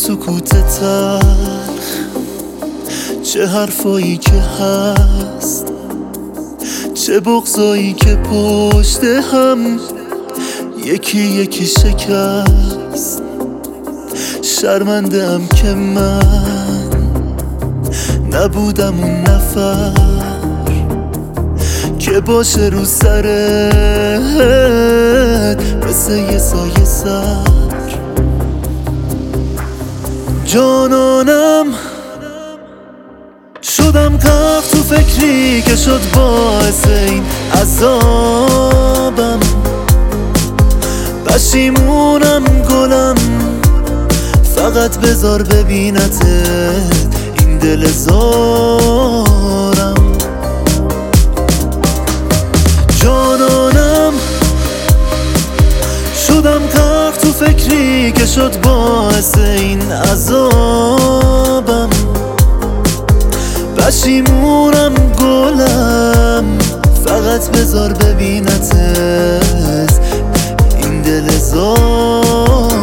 سکوت تلخ، چه حرفایی که هست، چه بغضایی که پشت هم یکی یکی شکست. شرمنده‌ام که من نبودم اون نفر که باشه رو سرت مثل یه سایه سر. جانانم شدم غرق تو فکری که شد باعث این عذابم. پشیمونم گلم، فقط بذار ببینتت این دل زارم. جانانم شدم غرق تو فکری که شد باعث این عذابم. پشیمونم گلم، فقط بذار ببینتت این دل زارم.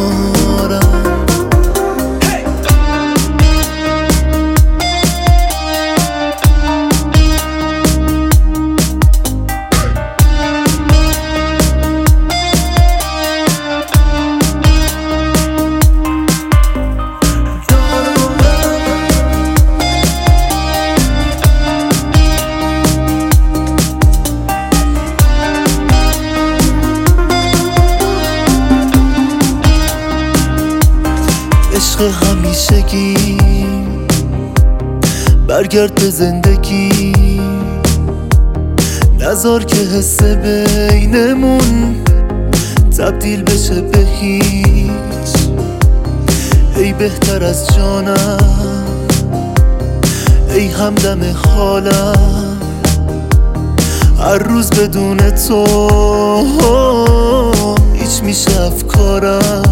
عشق همیشگی برگرد به زندگی، نذار که حس بینمون تبدیل بشه به هیچ. ای بهتر از جانم، ای همدم حالم، هر روز بدون تو هیچ میشه افکارم.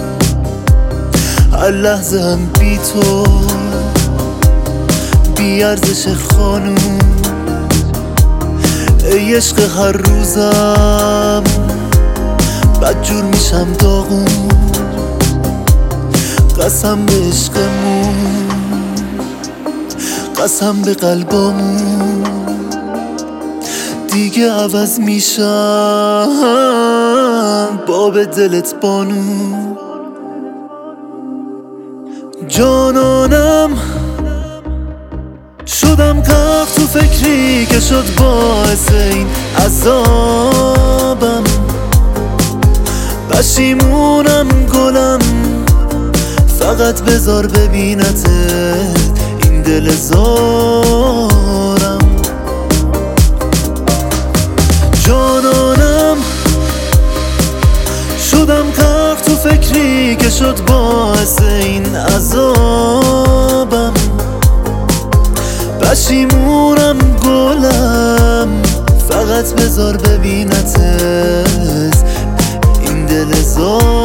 هر لحظه هم بی تو بی ارزش خانوم. ای عشق هر روزم بدجور میشم داغون. قسم به عشقمون، قسم به قلبمون، دیگه عوض میشم باب دلت بانو. جانانم شدم غرق تو فکری که شد باعث این عذابم. پشیمونم گلم، فقط بذار ببینتت این دل زارم. جانانم شدم غرق تو فکری که شد باعث این عذابم. پشیمونم گلم، فقط بذار ببینتت این دل زارم.